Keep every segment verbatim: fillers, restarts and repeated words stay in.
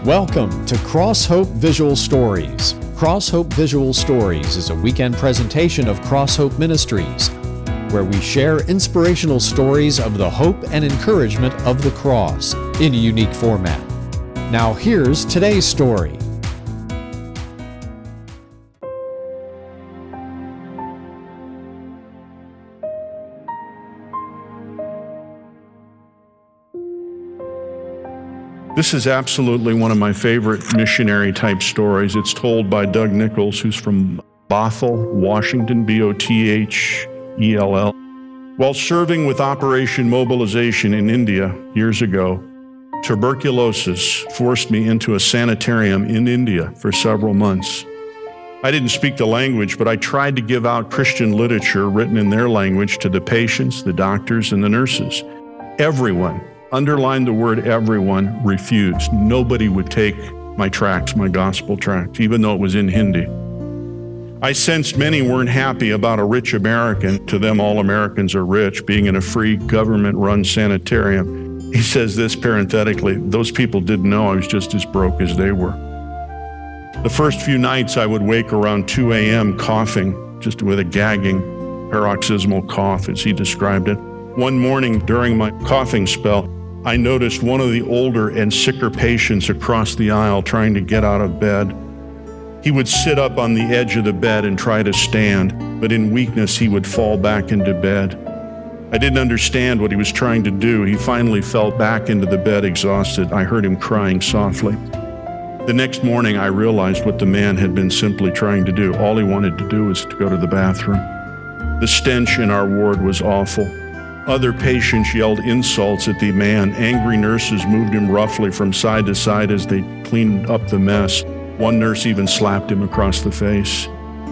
Welcome to Cross Hope Visual Stories. Cross Hope Visual Stories is a weekend presentation of Cross Hope Ministries, where we share inspirational stories of the hope and encouragement of the cross in a unique format. Now here's today's story. This is absolutely one of my favorite missionary-type stories. It's told by Doug Nichols, who's from Bothell, Washington, B O T H E L L. While serving with Operation Mobilization in India years ago, tuberculosis forced me into a sanitarium in India for several months. I didn't speak the language, but I tried to give out Christian literature written in their language to the patients, the doctors, and the nurses. Everyone, underline the word everyone, refused. Nobody would take my tracts, my gospel tracts, even though it was in Hindi. I sensed many weren't happy about a rich American. To them, all Americans are rich, being in a free government-run sanitarium. He says this parenthetically, those people didn't know I was just as broke as they were. The first few nights I would wake around two a.m. coughing, just with a gagging, paroxysmal cough, as he described it. One morning during my coughing spell, I noticed one of the older and sicker patients across the aisle trying to get out of bed. He would sit up on the edge of the bed and try to stand, but in weakness he would fall back into bed. I didn't understand what he was trying to do. He finally fell back into the bed exhausted. I heard him crying softly. The next morning I realized what the man had been simply trying to do. All he wanted to do was to go to the bathroom. The stench in our ward was awful. Other patients yelled insults at the man. Angry nurses moved him roughly from side to side as they cleaned up the mess. One nurse even slapped him across the face.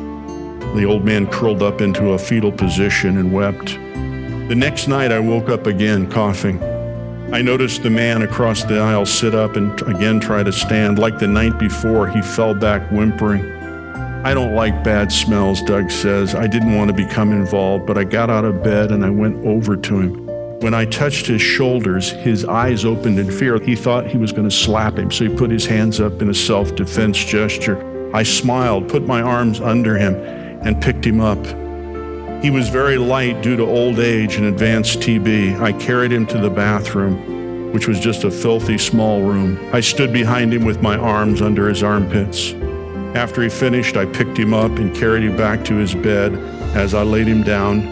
The old man curled up into a fetal position and wept. The next night I woke up again, coughing. I noticed the man across the aisle sit up and again try to stand. Like the night before, he fell back whimpering. I don't like bad smells, Doug says. I didn't want to become involved, but I got out of bed and I went over to him. When I touched his shoulders, his eyes opened in fear. He thought he was going to slap him, so he put his hands up in a self-defense gesture. I smiled, put my arms under him, and picked him up. He was very light due to old age and advanced T B. I carried him to the bathroom, which was just a filthy small room. I stood behind him with my arms under his armpits. After he finished, I picked him up and carried him back to his bed. As I laid him down,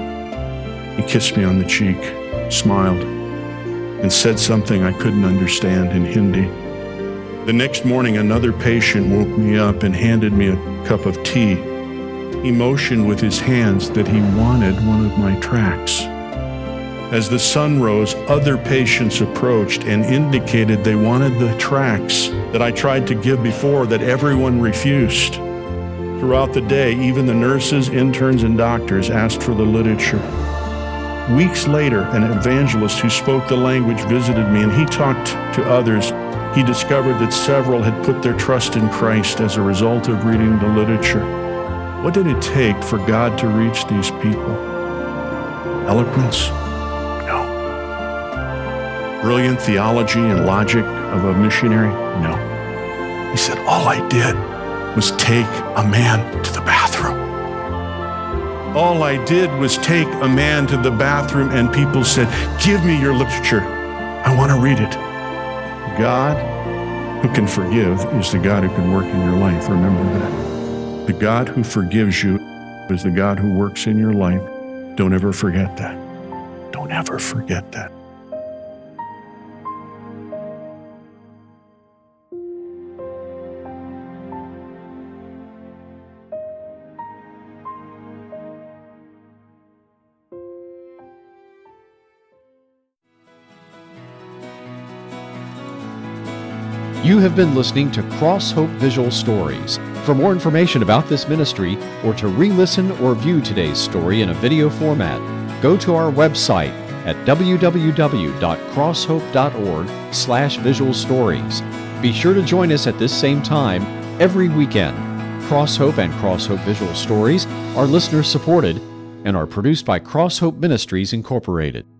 he kissed me on the cheek, smiled, and said something I couldn't understand in Hindi. The next morning, another patient woke me up and handed me a cup of tea. He motioned with his hands that he wanted one of my tracts. As the sun rose, other patients approached and indicated they wanted the tracts that I tried to give before that everyone refused. Throughout the day, even the nurses, interns, and doctors asked for the literature. Weeks later, an evangelist who spoke the language visited me, and he talked to others. He discovered that several had put their trust in Christ as a result of reading the literature. What did it take for God to reach these people? Eloquence? No. Brilliant theology and logic of a missionary? No. He said, all I did was take a man to the bathroom. All I did was take a man to the bathroom, and people said, give me your literature. I want to read it. God who can forgive is the God who can work in your life. Remember that. The God who forgives you is the God who works in your life. Don't ever forget that. Don't ever forget that. You have been listening to Cross Hope Visual Stories. For more information about this ministry, or to re-listen or view today's story in a video format, go to our website at w w w dot cross hope dot org slash visual stories. Be sure to join us at this same time every weekend. Cross Hope and Cross Hope Visual Stories are listener supported and are produced by Cross Hope Ministries Incorporated.